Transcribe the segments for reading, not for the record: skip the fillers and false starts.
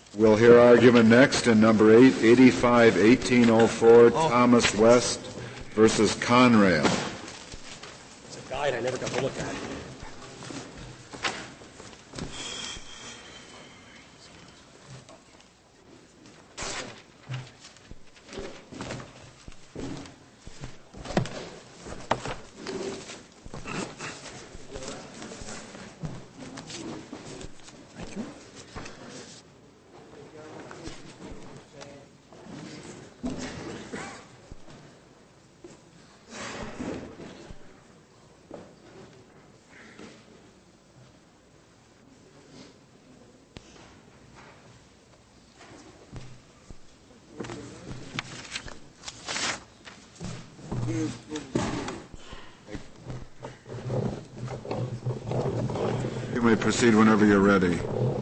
We'll hear argument next in number 85-1804, Thomas West versus Conrail. It's a guide I never got to look at. You may proceed whenever you're ready.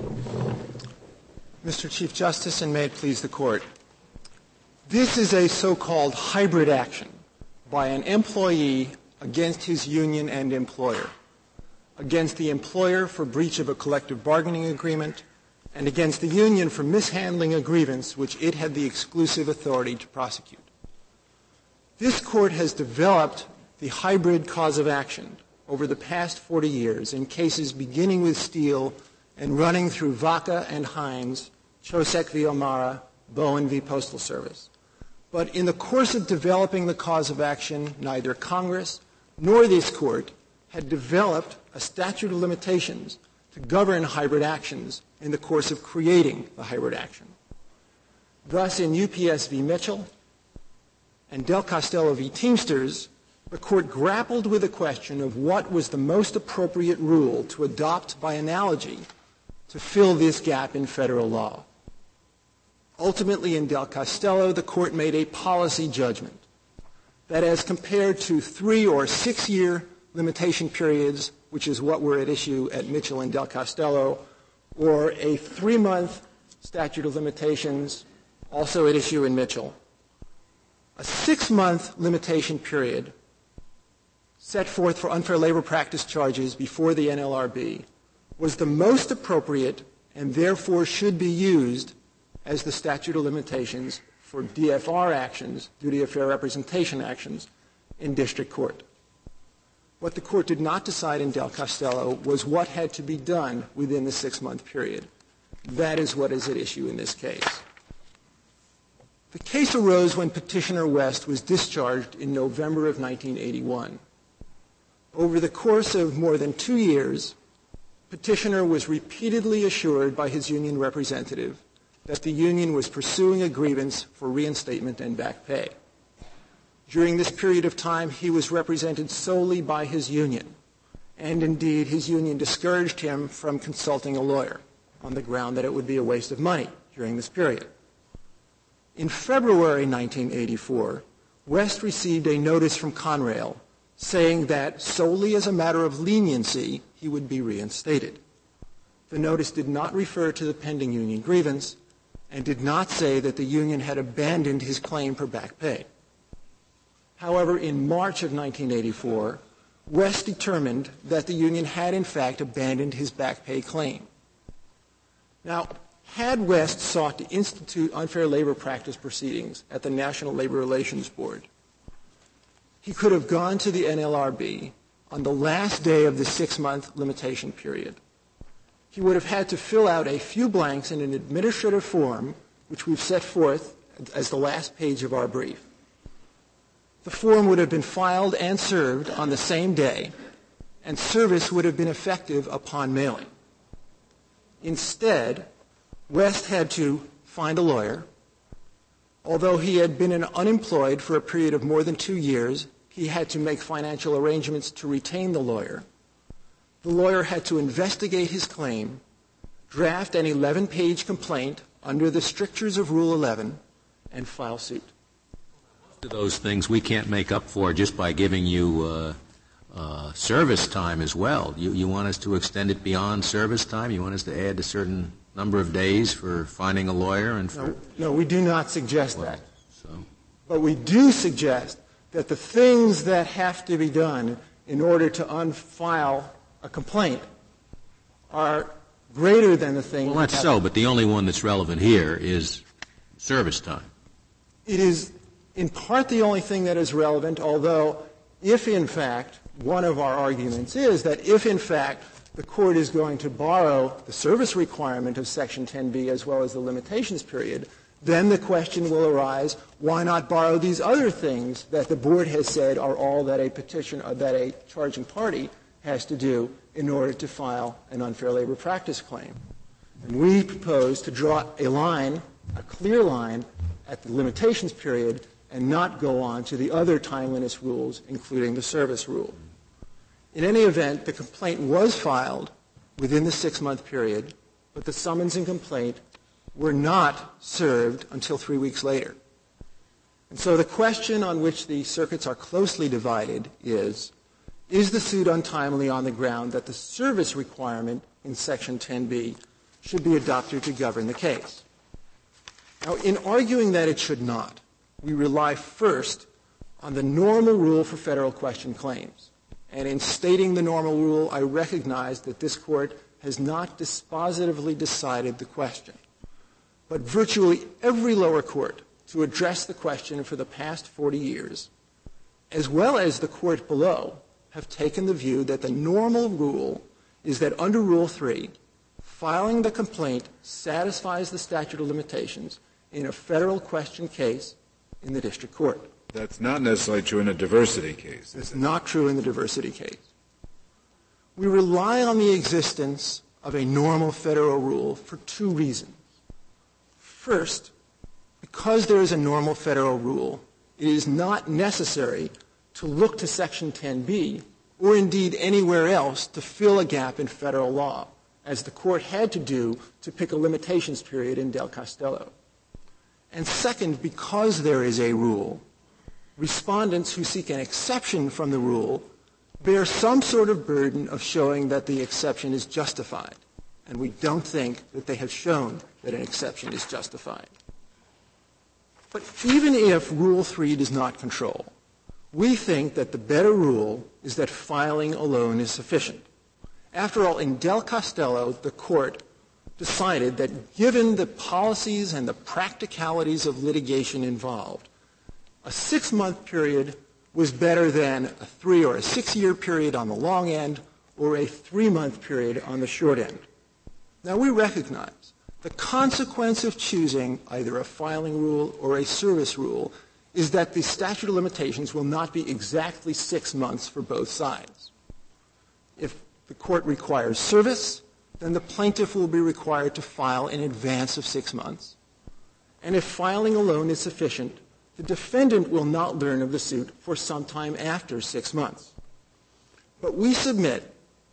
Mr. Chief Justice, and may it please the Court, this is a so-called hybrid action by an employee against his union and employer, against the employer for breach of a collective bargaining agreement, and against the union for mishandling a grievance which it had the exclusive authority to prosecute. This Court has developed the hybrid cause of action over the past 40 years in cases beginning with Steele and running through Vaca and Hines, Chosek v. O'Mara, Bowen v. Postal Service. But in the course of developing the cause of action, neither Congress nor this Court had developed a statute of limitations to govern hybrid actions in the course of creating the hybrid action. Thus, in UPS v. Mitchell and Del Castello v. Teamsters, the Court grappled with the question of what was the most appropriate rule to adopt by analogy to fill this gap in federal law. Ultimately, in Del Castello, the Court made a policy judgment that as compared to 3 or 6 year limitation periods, which is what were at issue at Mitchell and Del Castello, or a 3-month statute of limitations, also at issue in Mitchell, a 6-month limitation period set forth for unfair labor practice charges before the NLRB was the most appropriate and therefore should be used as the statute of limitations for DFR actions, duty of fair representation actions, in district court. What the Court did not decide in Del Castello was what had to be done within the 6-month period. That is what is at issue in this case. The case arose when Petitioner West was discharged in November of 1981. Over the course of more than 2 years, Petitioner was repeatedly assured by his union representative that the union was pursuing a grievance for reinstatement and back pay. During this period of time, he was represented solely by his union, and indeed his union discouraged him from consulting a lawyer on the ground that it would be a waste of money during this period. In February 1984, West received a notice from Conrail saying that solely as a matter of leniency, he would be reinstated. The notice did not refer to the pending union grievance and did not say that the union had abandoned his claim for back pay. However, in March of 1984, West determined that the union had in fact abandoned his back pay claim. Now, had West sought to institute unfair labor practice proceedings at the National Labor Relations Board, he could have gone to the NLRB on the last day of the 6-month limitation period. He would have had to fill out a few blanks in an administrative form, which we've set forth as the last page of our brief. The form would have been filed and served on the same day, and service would have been effective upon mailing. Instead, West had to find a lawyer. Although he had been unemployed for a period of more than 2 years, he had to make financial arrangements to retain the lawyer. The lawyer had to investigate his claim, draft an 11-page complaint under the strictures of Rule 11, and file suit. Most of those things we can't make up for just by giving you service time as well. You want us to extend it beyond service time? You want us to add a certain number of days for finding a lawyer? And No, we do not suggest that. So. But we do suggest that the things that have to be done in order to unfile a complaint are greater than the thing. Well, that's so, but the only one that's relevant here is service time. It is in part the only thing that is relevant, although if in fact one of our arguments is that if in fact the Court is going to borrow the service requirement of Section 10b as well as the limitations period, then the question will arise, why not borrow these other things that the Board has said are all that a petition or that a charging party has to do in order to file an unfair labor practice claim. And we propose to draw a line, a clear line, at the limitations period and not go on to the other timeliness rules, including the service rule. In any event, the complaint was filed within the 6-month period, but the summons and complaint were not served until 3 weeks later. And so the question on which the circuits are closely divided is the suit untimely on the ground that the service requirement in Section 10b should be adopted to govern the case? Now, in arguing that it should not, we rely first on the normal rule for federal question claims. And in stating the normal rule, I recognize that this Court has not dispositively decided the question. But virtually every lower court to address the question for the past 40 years, as well as the court below, have taken the view that the normal rule is that under Rule 3, filing the complaint satisfies the statute of limitations in a federal question case in the district court. That's not necessarily true in a diversity case. It's not true in the diversity case. We rely on the existence of a normal federal rule for 2 reasons. First, because there is a normal federal rule, it is not necessary to look to Section 10b or indeed anywhere else to fill a gap in federal law, as the Court had to do to pick a limitations period in Del Castello. And second, because there is a rule, respondents who seek an exception from the rule bear some sort of burden of showing that the exception is justified. And we don't think that they have shown that an exception is justified. But even if Rule 3 does not control, we think that the better rule is that filing alone is sufficient. After all, in Del Castello, the Court decided that given the policies and the practicalities of litigation involved, a 6-month period was better than a 3 or a 6-year period on the long end or a 3-month period on the short end. Now, we recognize the consequence of choosing either a filing rule or a service rule is that the statute of limitations will not be exactly 6 months for both sides. If the Court requires service, then the plaintiff will be required to file in advance of 6 months. And if filing alone is sufficient, the defendant will not learn of the suit for some time after 6 months. But we submit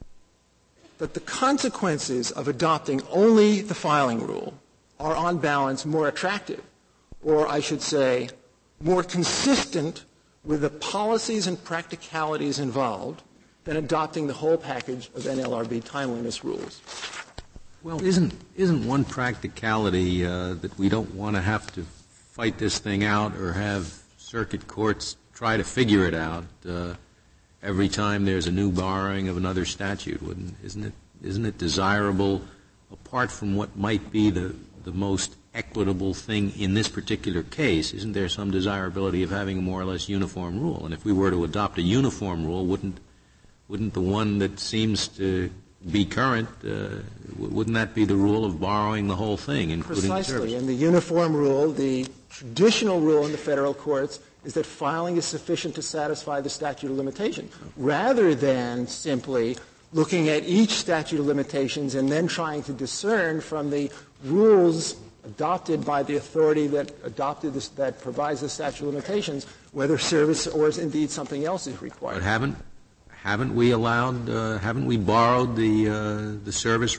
that the consequences of adopting only the filing rule are on balance more attractive, or I should say more consistent with the policies and practicalities involved than adopting the whole package of NLRB timeliness rules. Well, isn't one practicality that we don't want to have to fight this thing out or have circuit courts try to figure it out every time there's a new borrowing of another statute? Isn't it desirable, apart from what might be the most equitable thing in this particular case, isn't there some desirability of having a more or less uniform rule? And if we were to adopt a uniform rule, wouldn't the one that seems to be current, wouldn't that be the rule of borrowing the whole thing, including the service? Precisely. And the uniform rule, the traditional rule in the federal courts, is that filing is sufficient to satisfy the statute of limitations, rather than simply looking at each statute of limitations and then trying to discern from the rules adopted by the authority that adopted this, that provides the statute of limitations, whether service or indeed something else is required. But haven't we allowed, haven't we borrowed the service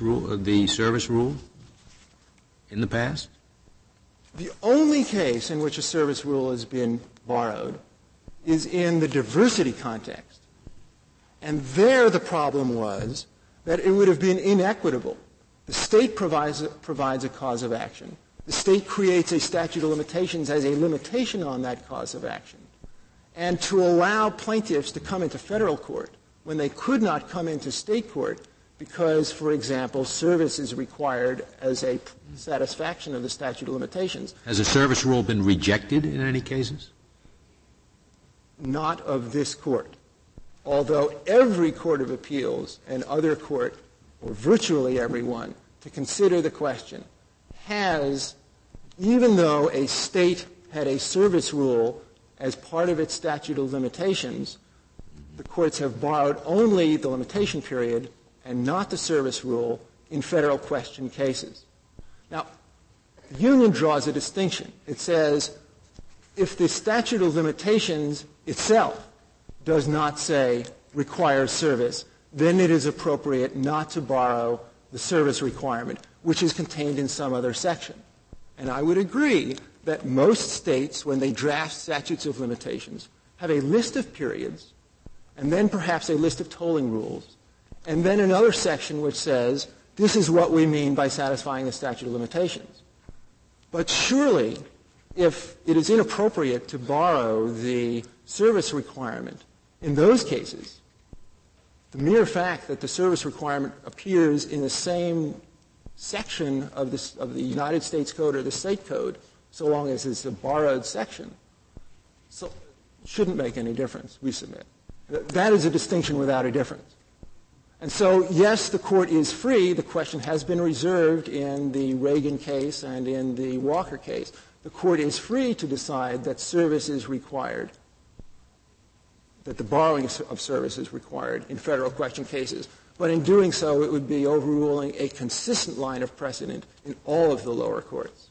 rule in the past? The only case in which a service rule has been borrowed is in the diversity context. And there the problem was that it would have been inequitable. The state provides a cause of action. The state creates a statute of limitations as a limitation on that cause of action. And to allow plaintiffs to come into federal court when they could not come into state court because, for example, service is required as a satisfaction of the statute of limitations. Has a service rule been rejected in any cases? Not of this court. Although every court of appeals and other court, or virtually everyone, to consider the question, has, even though a state had a service rule as part of its statute of limitations, the courts have borrowed only the limitation period and not the service rule in federal question cases. Now, the union draws a distinction. It says if the statute of limitations itself does not say requires service, then it is appropriate not to borrow the service requirement, which is contained in some other section. And I would agree that most states, when they draft statutes of limitations, have a list of periods and then perhaps a list of tolling rules, and then another section which says this is what we mean by satisfying the statute of limitations. But surely, if it is inappropriate to borrow the service requirement in those cases, the mere fact that the service requirement appears in the same section of the United States Code or the State Code, so long as it's a borrowed section, so shouldn't make any difference, we submit. That is a distinction without a difference. And so, yes, the court is free. The question has been reserved in the Reagan case and in the Walker case. The court is free to decide that service is required, that the borrowing of service is required in federal question cases. But in doing so, it would be overruling a consistent line of precedent in all of the lower courts.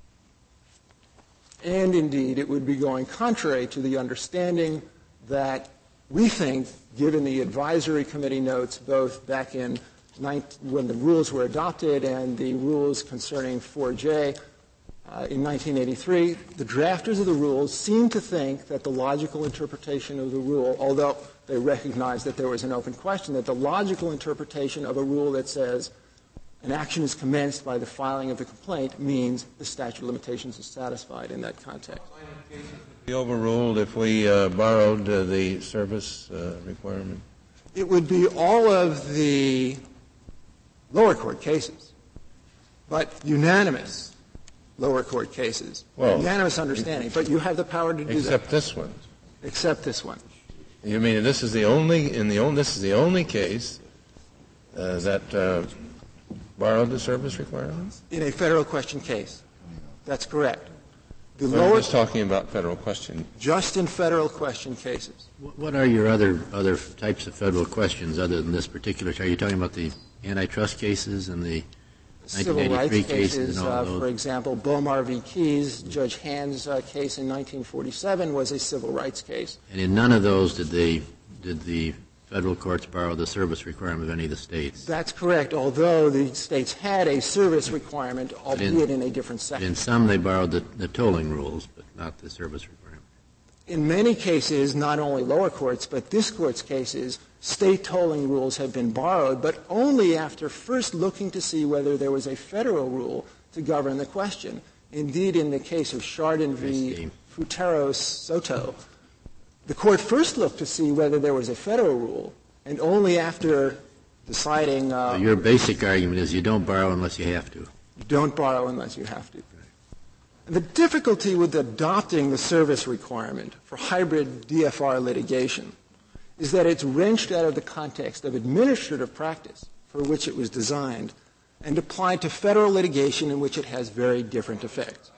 And indeed, it would be going contrary to the understanding that we think, given the advisory committee notes both back in when the rules were adopted and the rules concerning 4J in 1983, the drafters of the rules seemed to think that the logical interpretation of the rule, although they recognized that there was an open question, that the logical interpretation of a rule that says an action is commenced by the filing of the complaint means the statute of limitations is satisfied in that context. Be overruled if we borrowed the service requirement? It would be all of the lower court cases, but unanimous lower court cases. Well, unanimous understanding, but you have the power to do except that. This one. Except this one. You mean this is the only case that borrowed the service requirements? In a federal question case. That's correct. The I'm lower, just talking about federal question. just in federal question cases. What are your other types of federal questions other than this particular? Are you talking about the antitrust cases and the Civil 1983 rights cases and all those? for example, Bomar v. Keyes, Judge Hand's case in 1947 was a civil rights case. And in none of those did the federal courts borrow the service requirement of any of the states? That's correct, although the states had a service requirement, albeit in a different section. In some they borrowed the tolling rules, but not the service requirement. In many cases, not only lower courts, but this court's cases, state tolling rules have been borrowed, but only after first looking to see whether there was a federal rule to govern the question. Indeed, in the case of Chardon v. Futeros Soto, the court first looked to see whether there was a federal rule, and only after deciding your basic argument is you don't borrow unless you have to. You don't borrow unless you have to. And the difficulty with adopting the service requirement for hybrid DFR litigation is that it's wrenched out of the context of administrative practice for which it was designed and applied to federal litigation in which it has very different effects.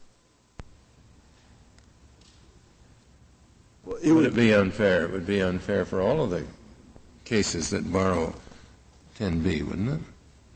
Well, would it be unfair? It would be unfair for all of the cases that borrow 10b, wouldn't it?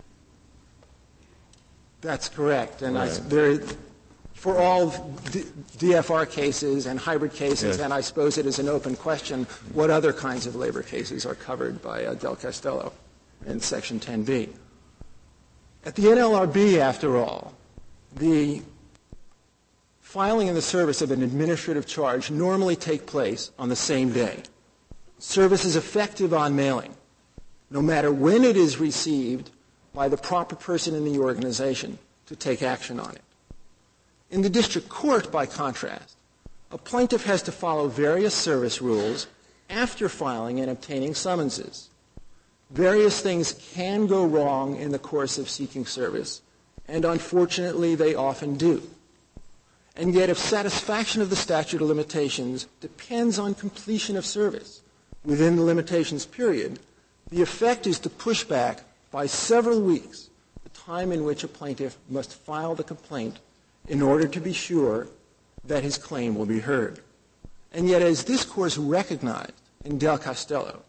That's correct. And right. For all DFR cases and hybrid cases, yes. And I suppose it is an open question, what other kinds of labor cases are covered by Del Castello in Section 10b? At the NLRB, after all, the filing and the service of an administrative charge normally take place on the same day. Service is effective on mailing, no matter when it is received by the proper person in the organization to take action on it. In the district court, by contrast, a plaintiff has to follow various service rules after filing and obtaining summonses. Various things can go wrong in the course of seeking service, and unfortunately they often do. And yet if satisfaction of the statute of limitations depends on completion of service within the limitations period, the effect is to push back by several weeks the time in which a plaintiff must file the complaint in order to be sure that his claim will be heard. And yet, as this Court recognized in Del Castello,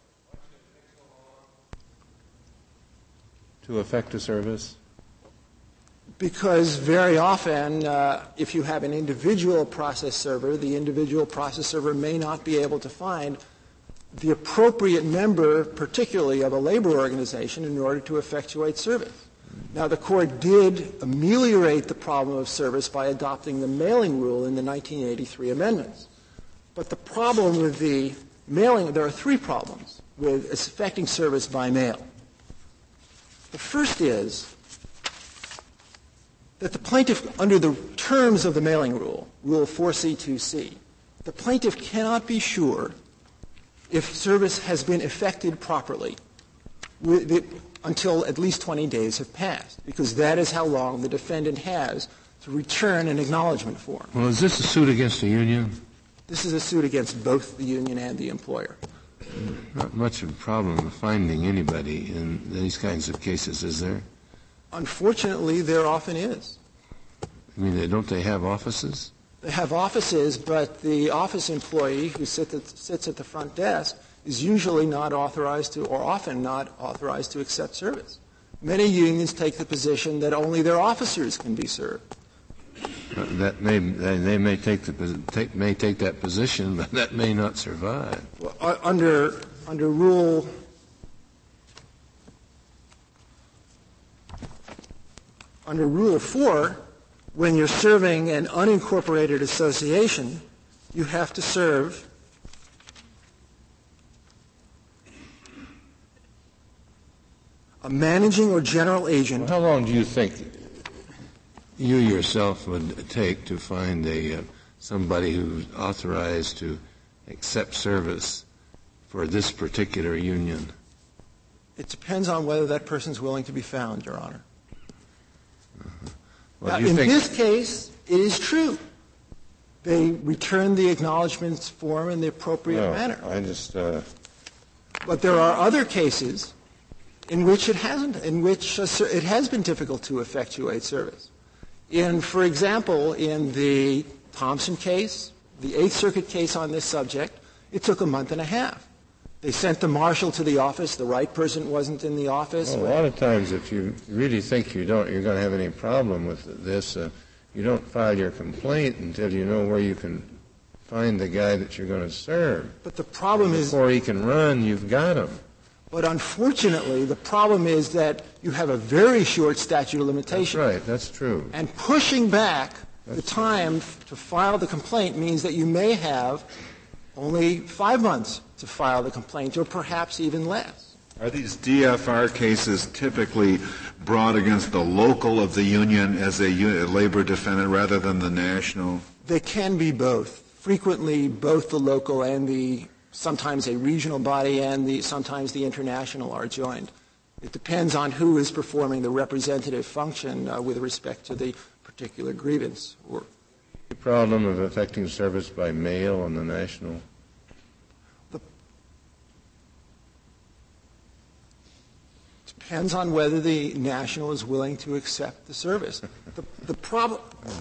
To effect a service? because very often, if you have an individual process server, the individual process server may not be able to find the appropriate member, particularly of a labor organization, in order to effectuate service. Now, the Court did ameliorate the problem of service by adopting the mailing rule in the 1983 amendments. But the problem with the mailing, there are three problems with effecting service by mail. The first is that the plaintiff, under the terms of the mailing rule, Rule 4C2C, the plaintiff cannot be sure if service has been effected properly until at least 20 days have passed, because that is how long the defendant has to return an acknowledgement form. Well, is this a suit against the union? This is a suit against both the union and the employer. Not much of a problem finding anybody in these kinds of cases, is there? Unfortunately, there often is. I mean, don't they have offices? They have offices, but the office employee who sits at the front desk is usually not authorized to, or often not authorized to accept service. Many unions take the position that only their officers can be served. They may take that position, but that may not survive. Well, under Rule Under Rule 4, when you're serving an unincorporated association, you have to serve a managing or general agent. Well, how long do you think you yourself would take to find somebody who's authorized to accept service for this particular union? It depends on whether that person's willing to be found, Your Honor. Well, now, in this case, it is true. They returned the acknowledgments form in the appropriate manner. But there are other cases in which it hasn't, in which it has been difficult to effectuate service. For example, in the Thompson case, the Eighth Circuit case on this subject, it took a month and a half. They sent the marshal to the office. The right person wasn't in the office. Well, a lot of times, if you really think you're going to have any problem with this, you don't file your complaint until you know where you can find the guy that you're going to serve. But the problem is, before he can run, you've got him. But unfortunately, the problem is that you have a very short statute of limitations. That's right. That's true. And pushing back the time to file the complaint means that you may have only 5 months to file the complaint, or perhaps even less. Are these DFR cases typically brought against the local of the union as a labor defendant rather than the national? They can be both. Frequently, both the local and sometimes a regional body and sometimes the international are joined. It depends on who is performing the representative function with respect to the particular grievance. The problem of effecting service by mail on the national? Depends on whether the national is willing to accept the service. The problem.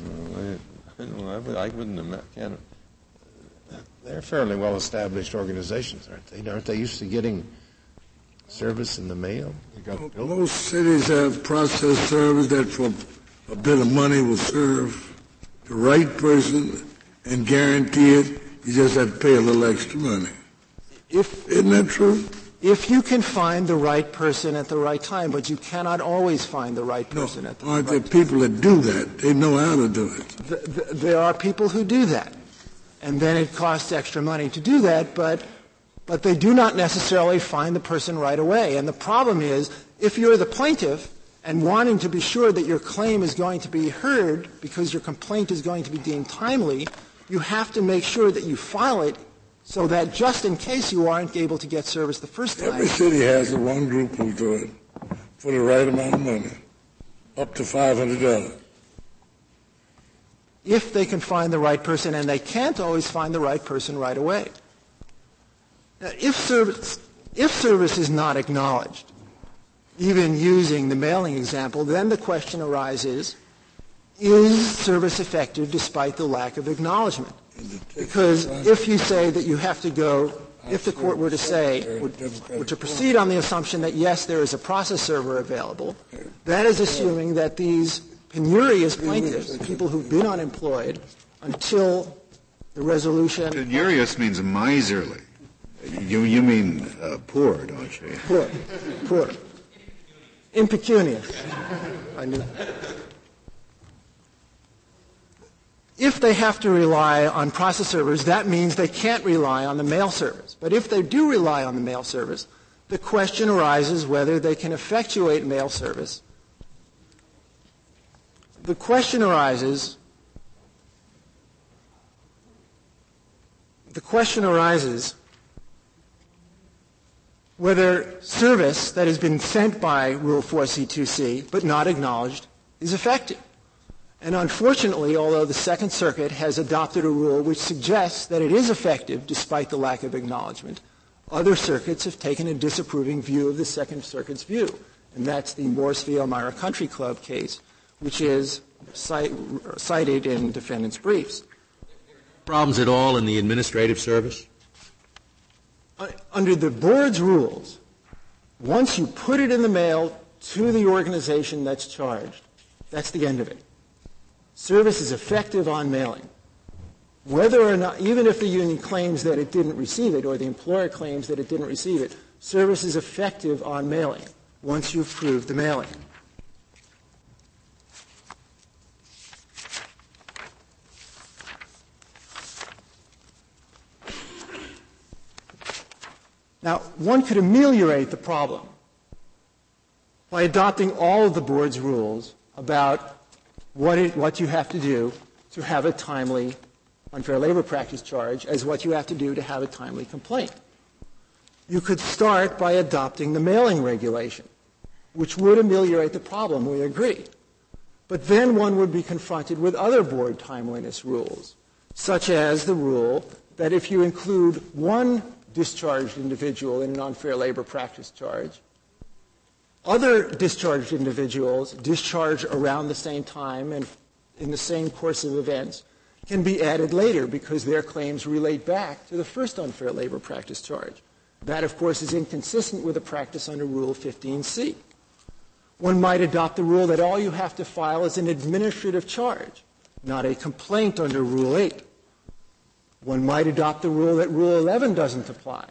I wouldn't imagine. They're fairly well-established organizations, aren't they? Aren't they used to getting service in the mail? Most cities have process service that for a bit of money will serve the right person and guarantee it. You just have to pay a little extra money. Isn't that true? If you can find the right person at the right time, but you cannot always find the right person at the right time. Aren't there people that do that? They know how to do it. There are people who do that. And then it costs extra money to do that, but they do not necessarily find the person right away. And the problem is, if you're the plaintiff and wanting to be sure that your claim is going to be heard because your complaint is going to be deemed timely, you have to make sure that you file it so that just in case you aren't able to get service the first time. Every city has one group who do it for the right amount of money, up to $500. If they can find the right person, and they can't always find the right person right away. Now, if service is not acknowledged, even using the mailing example, then the question arises, is service effective despite the lack of acknowledgement? Because if you say that you have to go, if the court were to say, were to proceed on the assumption that yes, there is a process server available, that is assuming that these penurious plaintiffs, people who've been unemployed until the resolution. Penurious means miserly. You mean poor, don't you? Poor. Impecunious. I knew. If they have to rely on process servers, that means they can't rely on the mail service. But if they do rely on the mail service, the question arises whether they can effectuate mail service. The question arises whether service that has been sent by Rule 4C2C but not acknowledged is effective. And unfortunately, although the Second Circuit has adopted a rule which suggests that it is effective despite the lack of acknowledgement, other circuits have taken a disapproving view of the Second Circuit's view. And that's the Morse v. Elmira Country Club case, which is cited in defendants' briefs. Problems at all in the administrative service? Under the board's rules, once you put it in the mail to the organization that's charged, that's the end of it. Service is effective on mailing. Whether or not, even if the union claims that it didn't receive it or the employer claims that it didn't receive it, service is effective on mailing once you've proved the mailing. Now, one could ameliorate the problem by adopting all of the board's rules about what you have to do to have a timely unfair labor practice charge as what you have to do to have a timely complaint. You could start by adopting the mailing regulation, which would ameliorate the problem, we agree. But then one would be confronted with other board timeliness rules, such as the rule that if you include one discharged individual in an unfair labor practice charge, other discharged individuals discharged around the same time and in the same course of events can be added later because their claims relate back to the first unfair labor practice charge. That, of course, is inconsistent with the practice under Rule 15C. One might adopt the rule that all you have to file is an administrative charge, not a complaint under Rule 8. One might adopt the rule that Rule 11 doesn't apply,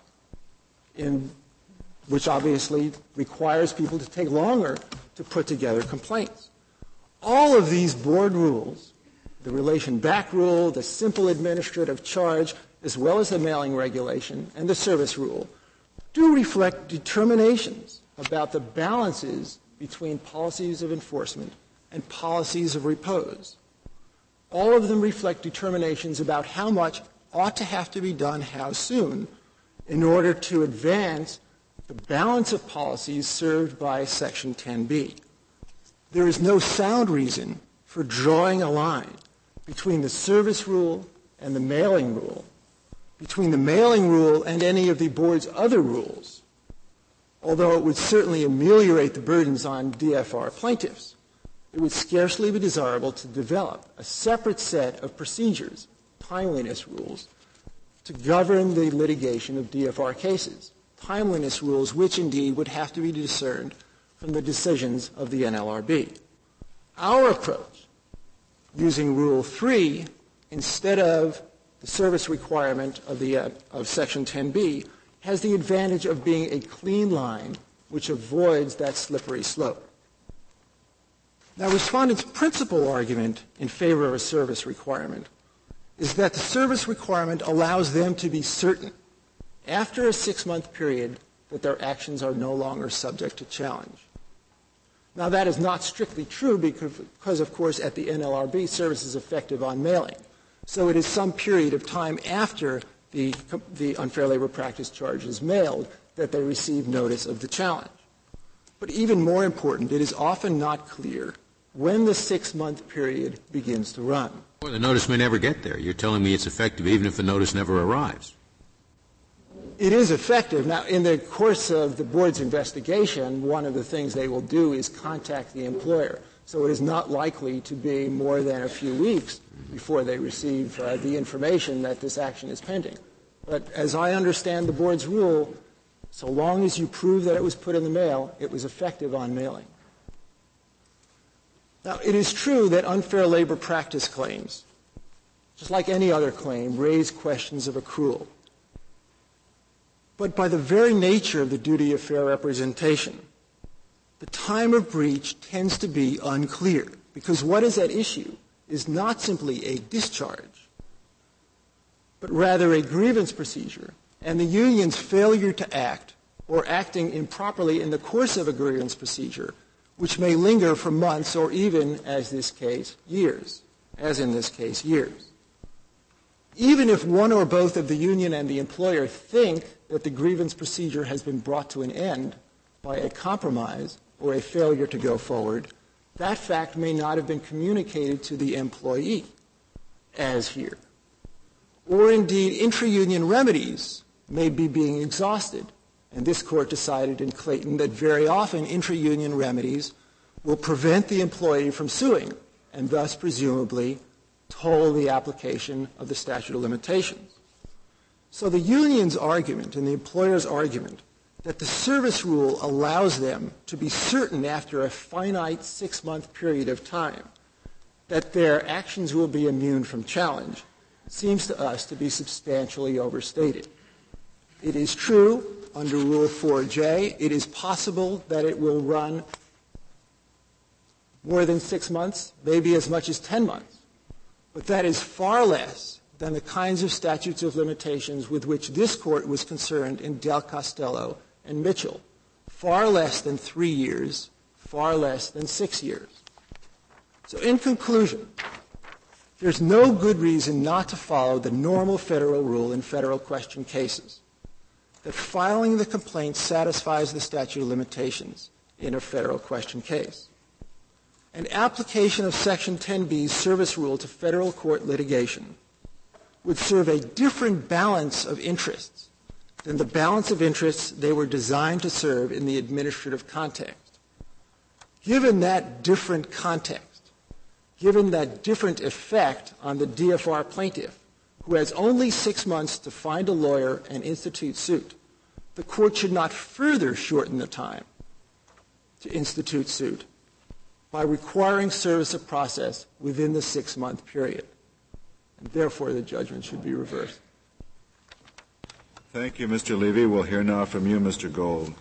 which obviously requires people to take longer to put together complaints. All of these board rules, the relation back rule, the simple administrative charge, as well as the mailing regulation and the service rule, do reflect determinations about the balances between policies of enforcement and policies of repose. All of them reflect determinations about how much ought to have to be done how soon in order to advance the balance of policies served by Section 10B. There is no sound reason for drawing a line between the service rule and the mailing rule, between the mailing rule and any of the board's other rules, although it would certainly ameliorate the burdens on DFR plaintiffs. It would scarcely be desirable to develop a separate set of procedures, timeliness rules, to govern the litigation of DFR cases, timeliness rules which indeed would have to be discerned from the decisions of the NLRB. Our approach, using Rule 3 instead of the service requirement of Section 10B, has the advantage of being a clean line which avoids that slippery slope. Now, respondents' principal argument in favor of a service requirement is that the service requirement allows them to be certain after a 6-month period that their actions are no longer subject to challenge. Now, that is not strictly true because, of course, at the NLRB, service is effective on mailing. So it is some period of time after the unfair labor practice charge is mailed that they receive notice of the challenge. But even more important, it is often not clear when the 6-month period begins to run. Well, the notice may never get there. You're telling me it's effective even if the notice never arrives. It is effective. Now, in the course of the board's investigation, one of the things they will do is contact the employer. So it is not likely to be more than a few weeks before they receive the information that this action is pending. But as I understand the board's rule, so long as you prove that it was put in the mail, it was effective on mailing. Now, it is true that unfair labor practice claims, just like any other claim, raise questions of accrual. But by the very nature of the duty of fair representation, the time of breach tends to be unclear, because what is at issue is not simply a discharge, but rather a grievance procedure, and the union's failure to act or acting improperly in the course of a grievance procedure, which may linger for months or even, as in this case, years. Even if one or both of the union and the employer think that the grievance procedure has been brought to an end by a compromise or a failure to go forward, that fact may not have been communicated to the employee, as here. Or indeed, intra-union remedies may be being exhausted. And this court decided in Clayton that very often intra-union remedies will prevent the employee from suing and thus presumably toll the application of the statute of limitations. So the union's argument and the employer's argument that the service rule allows them to be certain after a finite 6-month period of time that their actions will be immune from challenge seems to us to be substantially overstated. It is true, under Rule 4J, it is possible that it will run more than 6 months, maybe as much as 10 months. But that is far less than the kinds of statutes of limitations with which this court was concerned in Del Castello and Mitchell. Far less than 3 years, far less than 6 years. So in conclusion, there's no good reason not to follow the normal federal rule in federal question cases, that filing the complaint satisfies the statute of limitations in a federal question case. An application of Section 10B's service rule to federal court litigation would serve a different balance of interests than the balance of interests they were designed to serve in the administrative context. Given that different context, given that different effect on the DFR plaintiff, who has only 6 months to find a lawyer and institute suit, the court should not further shorten the time to institute suit by requiring service of process within the 6-month period. And therefore, the judgment should be reversed. Thank you, Mr. Levy. We'll hear now from you, Mr. Gold.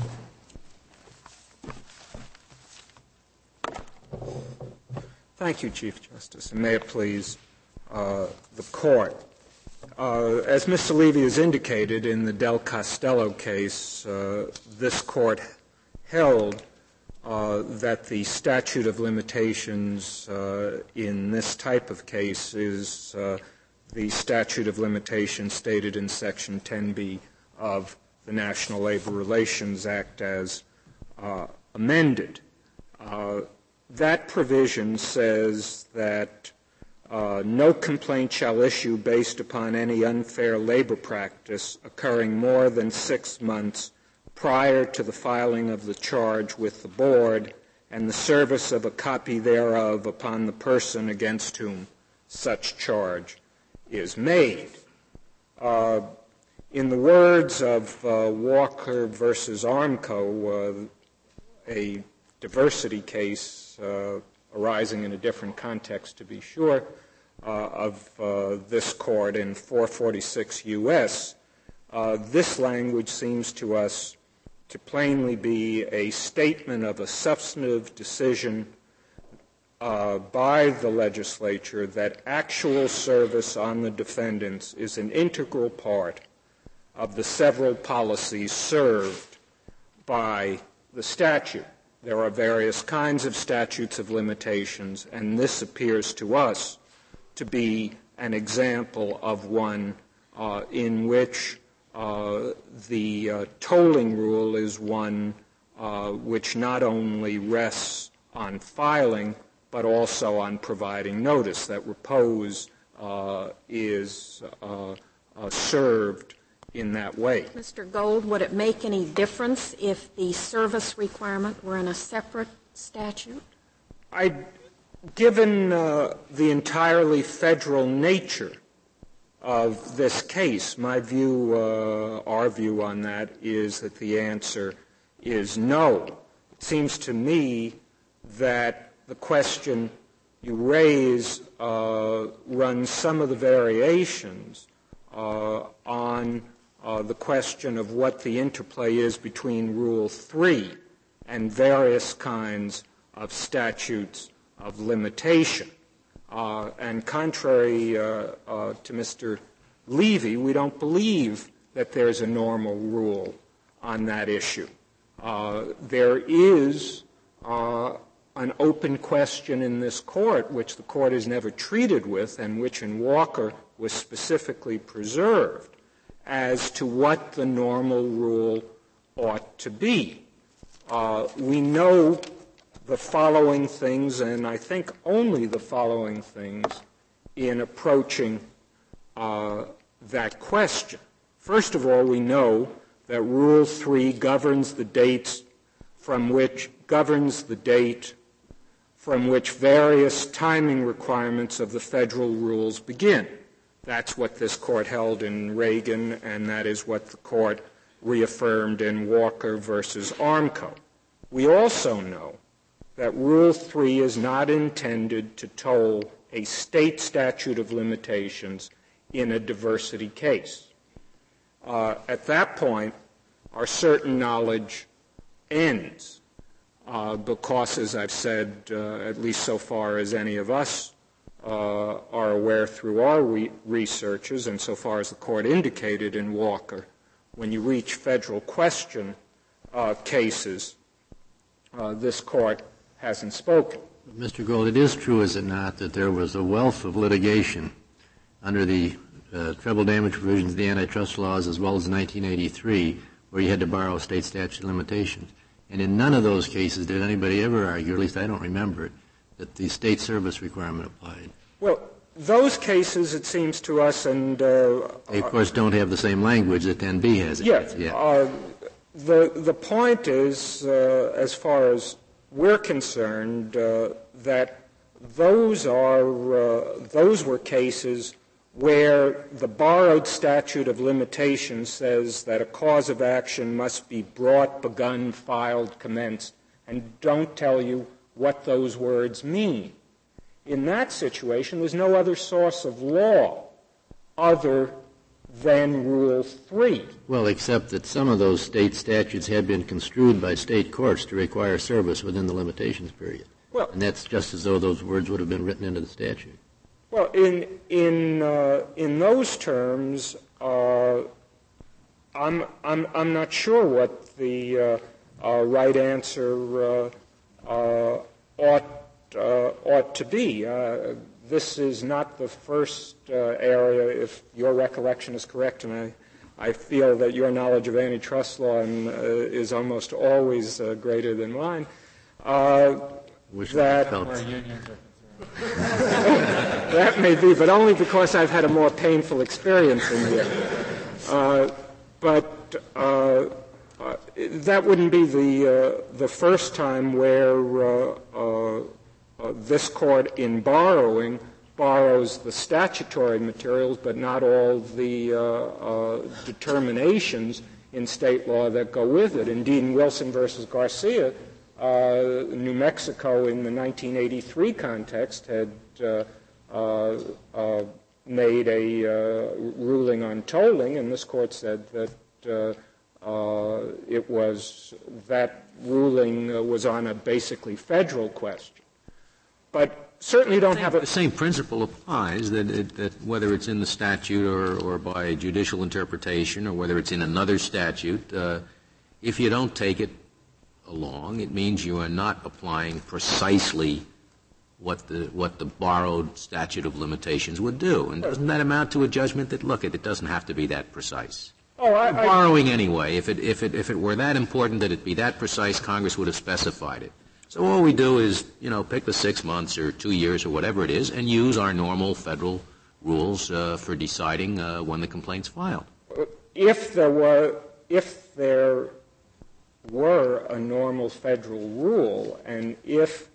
Thank you, Chief Justice, and may it please the Court. As Mr. Levy has indicated, in the Del Castello case, this Court held that the statute of limitations in this type of case is the statute of limitations stated in Section 10B of the National Labor Relations Act as amended. That provision says that no complaint shall issue based upon any unfair labor practice occurring more than 6 months prior to the filing of the charge with the board and the service of a copy thereof upon the person against whom such charge is made. In the words of Walker versus Armco, a diversity case arising in a different context, to be sure, of this Court in 446 U.S., this language seems to us to plainly be a statement of a substantive decision by the legislature that actual service on the defendants is an integral part of the several policies served by the statute. There are various kinds of statutes of limitations, and this appears to us to be an example of one in which the tolling rule is one which not only rests on filing but also on providing notice, that repose is served in that way. Mr. Gold, would it make any difference if the service requirement were in a separate statute? Given the entirely federal nature of this case, my view, our view on that is that the answer is no. It seems to me that the question you raise runs some of the variations on the question of what the interplay is between Rule 3 and various kinds of statutes of limitation. And contrary to Mr. Levy, we don't believe that there's a normal rule on that issue. There is an open question in this court, which the court has never treated with and which in Walker was specifically preserved, as to what the normal rule ought to be. We know the following things, and I think only the following things, in approaching that question. First of all, we know that Rule 3 governs the date from which various timing requirements of the federal rules begin. That's what this court held in Reagan, and that is what the court reaffirmed in Walker versus Armco. We also know that Rule 3 is not intended to toll a state statute of limitations in a diversity case. At that point, our certain knowledge ends because, as I've said, at least so far as any of us are aware through our researches, and so far as the court indicated in Walker, when you reach federal question cases, this court hasn't spoken. Mr. Gold, it is true, is it not, that there was a wealth of litigation under the treble damage provisions of the antitrust laws as well as in 1983 where you had to borrow state statute of limitations. And in none of those cases did anybody ever argue, at least I don't remember it, that the state service requirement applied. Well, those cases, it seems to us, and they, of course, don't have the same language that 10b has. Yes. Yeah. The point is, as far as we're concerned, that those were cases where the borrowed statute of limitations says that a cause of action must be brought, begun, filed, commenced, and don't tell you what those words mean. In that situation, there's no other source of law other than Rule 3. Well, except that some of those state statutes had been construed by state courts to require service within the limitations period. Well, and that's just as though those words would have been written into the statute. Well, in those terms, I'm not sure what the right answer ought to be. This is not the first area, if your recollection is correct, and I feel that your knowledge of antitrust law is almost always greater than mine. That may be, but only because I've had a more painful experience in here. But that wouldn't be the first time where this court, in borrowing, borrows the statutory materials, but not all the determinations in state law that go with it. Indeed, in Wilson versus Garcia, New Mexico, in the 1983 context, had made a ruling on tolling, and this court said that it was that ruling was on a basically federal question. But certainly don't have the same principle applies that whether it's in the statute or by judicial interpretation or whether it's in another statute, if you don't take it along, it means you are not applying precisely what the borrowed statute of limitations would do. And doesn't that amount to a judgment that, look, it doesn't have to be that precise? Borrowing anyway. If it were that important that it be that precise, Congress would have specified it. So all we do is, pick the 6 months or 2 years or whatever it is and use our normal federal rules for deciding when the complaint's filed. If there were a normal federal rule, and if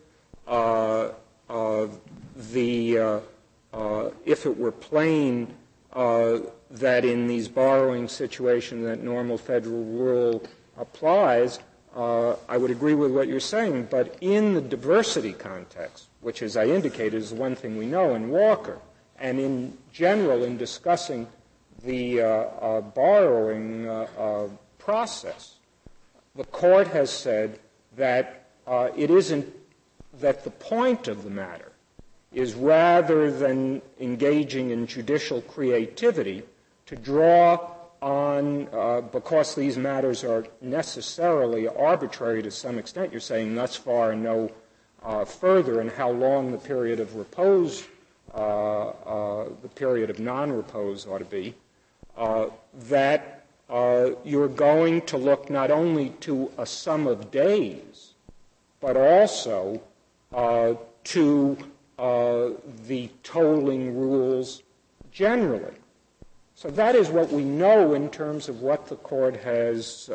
if it were plain that in these borrowing situations that normal federal rule applies, I would agree with what you're saying. But in the diversity context, which, as I indicated, is one thing we know in Walker, and in general in discussing the borrowing process, the Court has said that it isn't that the point of the matter is, rather than engaging in judicial creativity, to draw on, because these matters are necessarily arbitrary to some extent, you're saying thus far and no further, and how long the period of repose, the period of non-repose ought to be, that you're going to look not only to a sum of days, but also to the tolling rules generally. So that is what we know in terms of what the Court has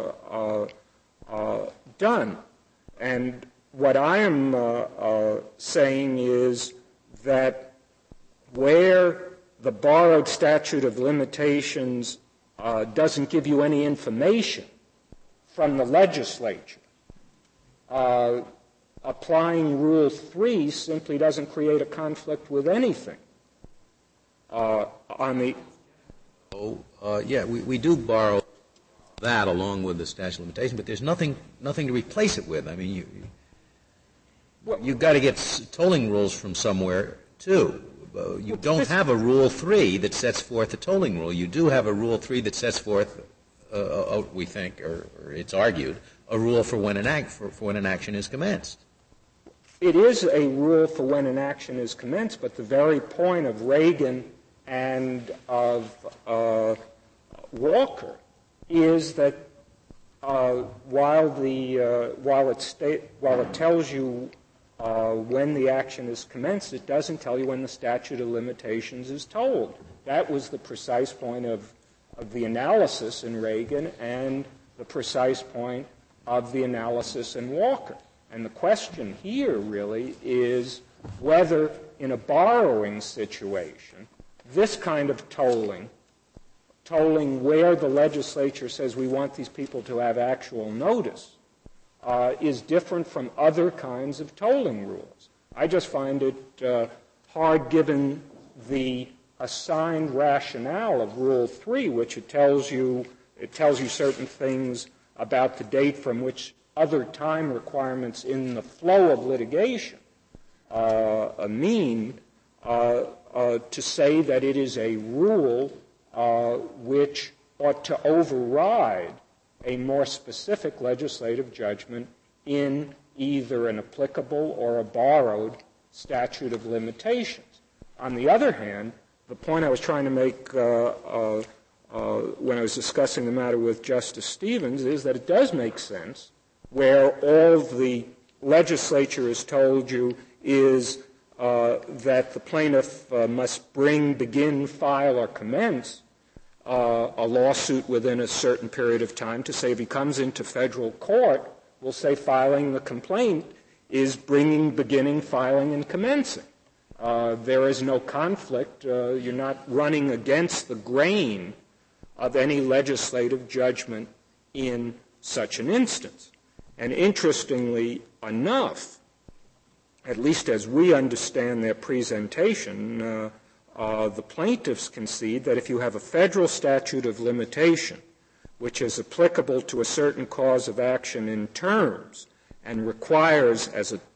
done. And what I am saying is that where the borrowed statute of limitations doesn't give you any information from the legislature, applying Rule 3 simply doesn't create a conflict with anything. We do borrow that along with the statute of limitations, but there's nothing to replace it with. I mean, you've got to get tolling rules from somewhere too. You don't have a Rule 3 that sets forth a tolling rule. You do have a Rule 3 that sets forth, we think, or it's argued, a rule for when an action is commenced. It is a rule for when an action is commenced, but the very point of Reagan and of Walker is that while it tells you when the action is commenced, it doesn't tell you when the statute of limitations is tolled. That was the precise point of the analysis in Reagan and the precise point of the analysis in Walker. And the question here really is whether in a borrowing situation, this kind of tolling where the legislature says we want these people to have actual notice, is different from other kinds of tolling rules. I just find it hard, given the assigned rationale of Rule 3, which it tells you certain things about the date from which other time requirements in the flow of litigation mean, to say that it is a rule which ought to override a more specific legislative judgment in either an applicable or a borrowed statute of limitations. On the other hand, the point I was trying to make when I was discussing the matter with Justice Stevens is that it does make sense where all the legislature has told you is that the plaintiff must begin, file, or commence a lawsuit within a certain period of time. To say if he comes into federal court, we'll say filing the complaint is beginning, filing, and commencing. There is no conflict. You're not running against the grain of any legislative judgment in such an instance. And interestingly enough, at least as we understand their presentation, the plaintiffs concede that if you have a federal statute of limitation which is applicable to a certain cause of action in terms and requires,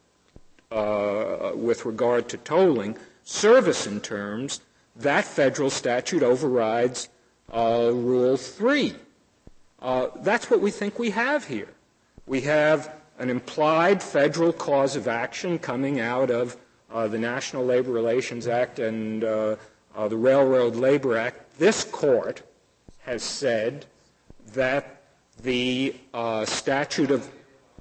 with regard to tolling, service in terms, that federal statute overrides Rule 3. That's what we think we have here. We have an implied federal cause of action coming out of the National Labor Relations Act and the Railroad Labor Act, this court has said that the statute of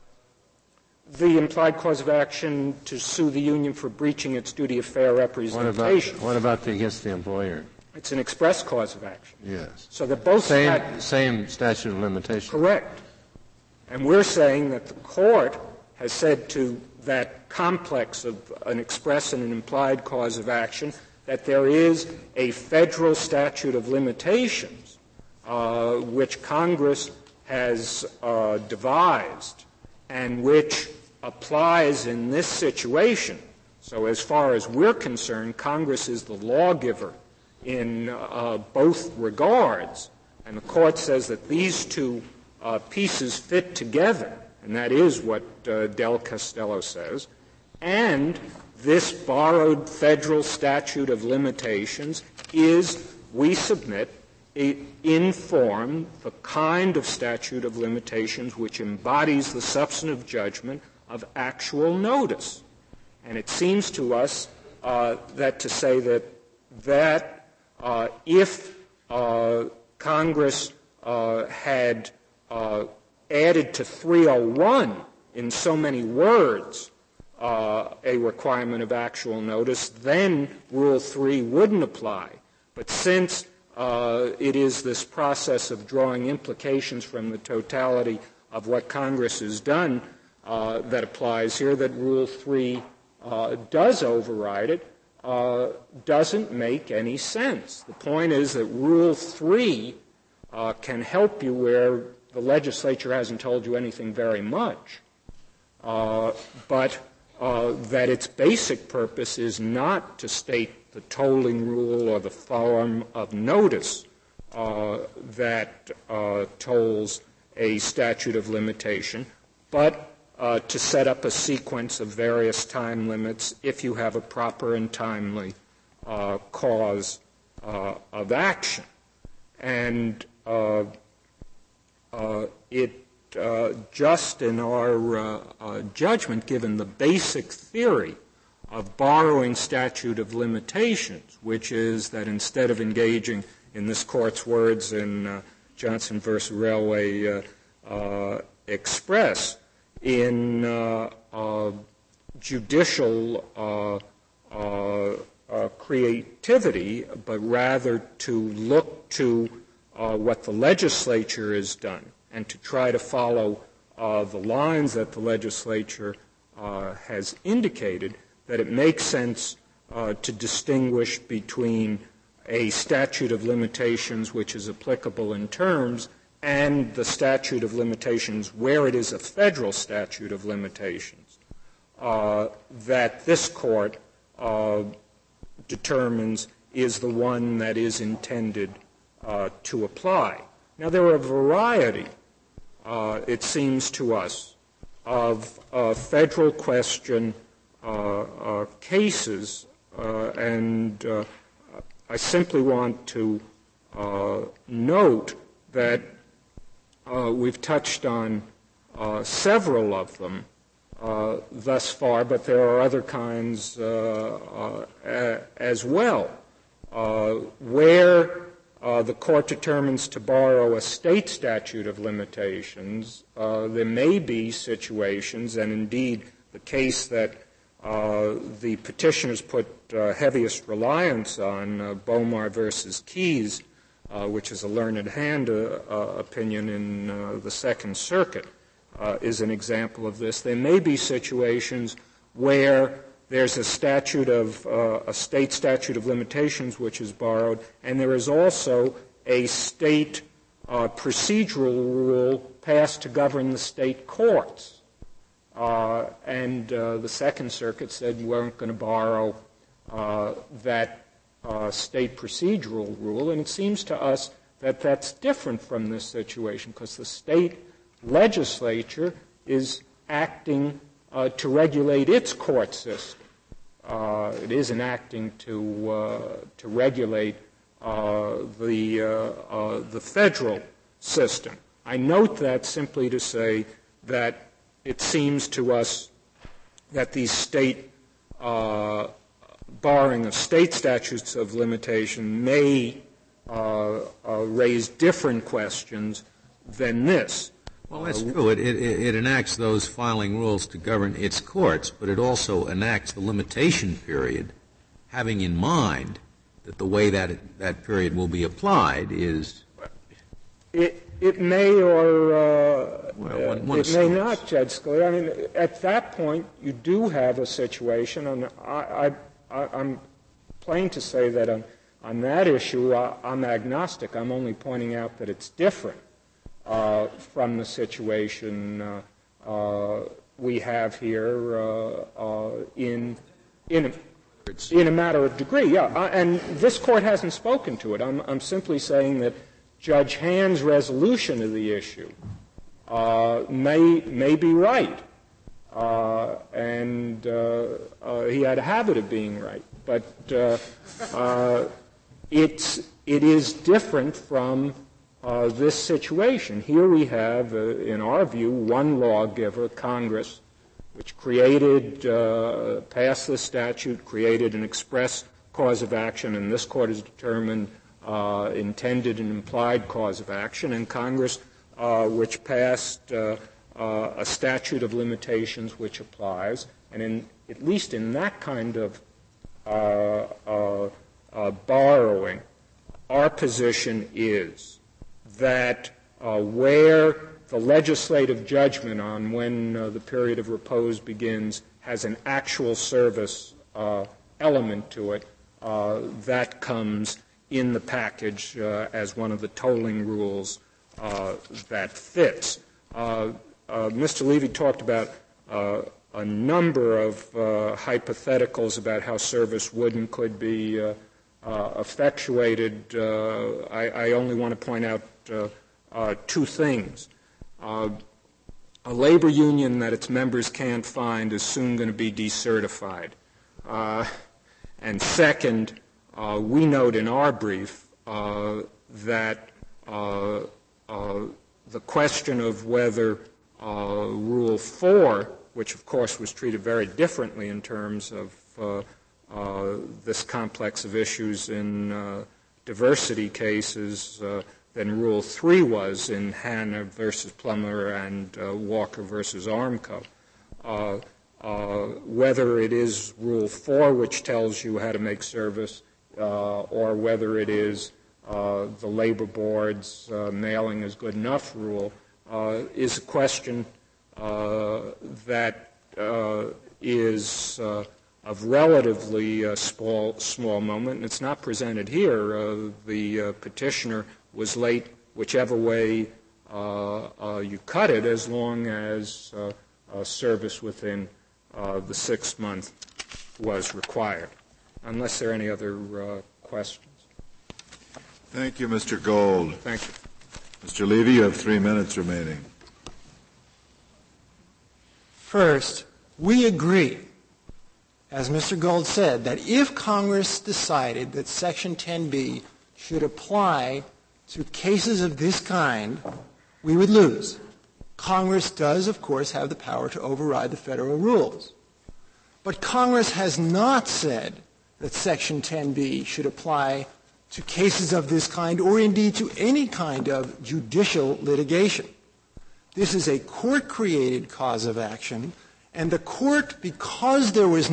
the implied cause of action to sue the union for breaching its duty of fair representation. What about against the employer? It's an express cause of action. Yes. So they're both same statute of limitation. Correct. And we're saying that the court has said to that complex of an express and an implied cause of action that there is a federal statute of limitations which Congress has devised and which applies in this situation. So as far as we're concerned, Congress is the lawgiver in both regards. And the court says that these two pieces fit together, and that is what Del Castello says. And this borrowed federal statute of limitations is, we submit, in form the kind of statute of limitations which embodies the substantive judgment of actual notice. And it seems to us that to say that if Congress had added to 301 in so many words a requirement of actual notice, then Rule 3 wouldn't apply. But since it is this process of drawing implications from the totality of what Congress has done that applies here, that Rule 3 does override it, doesn't make any sense. The point is that Rule 3 can help you where the legislature hasn't told you anything very much, but that its basic purpose is not to state the tolling rule or the form of notice that tolls a statute of limitation, but to set up a sequence of various time limits if you have a proper and timely cause of action. And it just in our judgment, given the basic theory of borrowing statute of limitations, which is that instead of engaging, in this Court's words in Johnson v. Railway Express, in judicial creativity, but rather to look to what the legislature has done and to try to follow the lines that the legislature has indicated, that it makes sense to distinguish between a statute of limitations which is applicable in terms and the statute of limitations where it is a federal statute of limitations that this Court determines is the one that is intended to apply. Now, there are a variety, it seems to us, of federal question cases, and I simply want to note that we've touched on several of them thus far, but there are other kinds as well, where the Court determines to borrow a state statute of limitations. There may be situations, and indeed the case that the petitioners put heaviest reliance on, Bomar versus Keyes, which is a learned hand opinion in the Second Circuit, is an example of this. There may be situations where there's a statute of a state statute of limitations which is borrowed, and there is also a state procedural rule passed to govern the state courts. And the Second Circuit said we weren't going to borrow that state procedural rule, and it seems to us that that's different from this situation because the state legislature is acting to regulate its court system. It isn't acting to regulate the federal system. I note that simply to say that it seems to us that these state barring of state statutes of limitation may raise different questions than this. Well, that's true. It enacts those filing rules to govern its courts, but it also enacts the limitation period, having in mind that the way that period will be applied is... It may or it may not, Judge Scalia. I mean, at that point, you do have a situation, and I'm plain to say that on that issue, I'm agnostic. I'm only pointing out that it's different from the situation we have here in a matter of degree. Yeah, and this Court hasn't spoken to it. I'm simply saying that Judge Hand's resolution of the issue may be right, and he had a habit of being right. But it is different from this situation. Here we have, in our view, one lawgiver, Congress, which passed the statute, created an express cause of action, and this Court has determined intended and implied cause of action, and Congress, which passed a statute of limitations which applies, and at least in that kind of borrowing, our position is that where the legislative judgment on when the period of repose begins has an actual service element to it, that comes in the package as one of the tolling rules that fits. Mr. Levy talked about a number of hypotheticals about how service would and could be effectuated. I only want to point out two things. A labor union that its members can't find is soon going to be decertified. And second, we note in our brief that the question of whether Rule 4, which of course was treated very differently in terms of this complex of issues in diversity cases than Rule 3 was in Hanna versus Plummer and Walker versus Armco, whether it is Rule 4 which tells you how to make service or whether it is the labor board's mailing is good enough rule is a question that is of relatively small moment, and it's not presented here. The petitioner was late whichever way you cut it, as long as service within the 6 month was required. Unless there are any other questions. Thank you, Mr. Gold. Thank you. Mr. Levy, you have 3 minutes remaining. First, we agree, as Mr. Gold said, that if Congress decided that Section 10b should apply to cases of this kind, we would lose. Congress does, of course, have the power to override the federal rules. But Congress has not said that Section 10b should apply to cases of this kind or indeed to any kind of judicial litigation. This is a court-created cause of action, and the court, because there was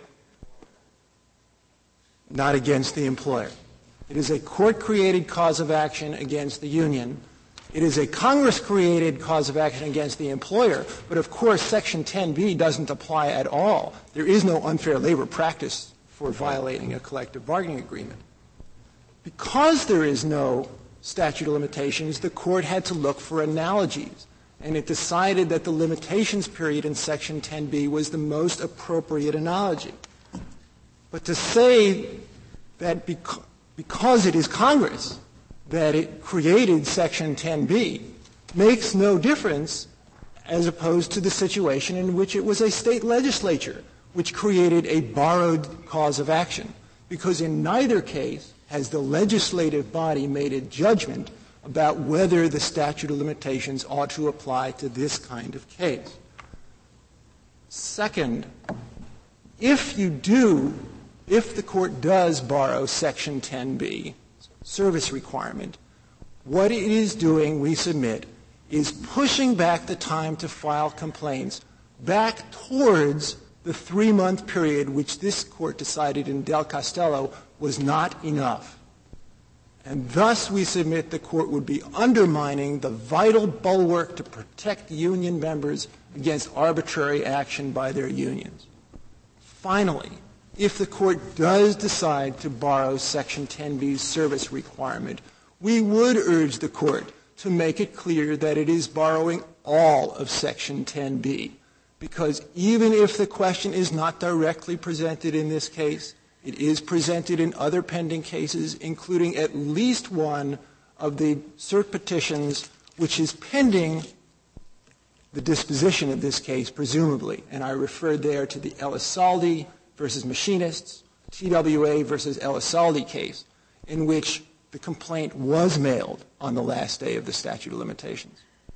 not against the employer. It is a court-created cause of action against the union. It is a Congress-created cause of action against the employer, but of course Section 10b doesn't apply at all. There is no unfair labor practice for violating a collective bargaining agreement. Because there is no statute of limitations, the court had to look for analogies, and it decided that the limitations period in Section 10b was the most appropriate analogy. But to say that because it is Congress that it created Section 10b makes no difference as opposed to the situation in which it was a state legislature which created a borrowed cause of action, because in neither case has the legislative body made a judgment about whether the statute of limitations ought to apply to this kind of case. Second, if the court does borrow Section 10b, service requirement, what it is doing, we submit, is pushing back the time to file complaints back towards the 3-month period which this court decided in Del Castello was not enough. And thus we submit the court would be undermining the vital bulwark to protect union members against arbitrary action by their unions. Finally, if the court does decide to borrow Section 10b's service requirement, we would urge the court to make it clear that it is borrowing all of Section 10b, because even if the question is not directly presented in this case, it is presented in other pending cases, including at least one of the cert petitions which is pending the disposition of this case, presumably. And I referred there to the Elisaldi versus Machinists, TWA versus Elisaldi case, in which the complaint was mailed on the last day of the statute of limitations.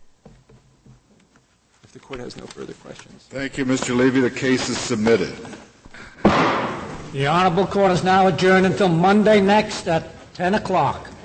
If the court has no further questions. Thank you, Mr. Levy. The case is submitted. The Honorable Court is now adjourned until Monday next at 10 o'clock.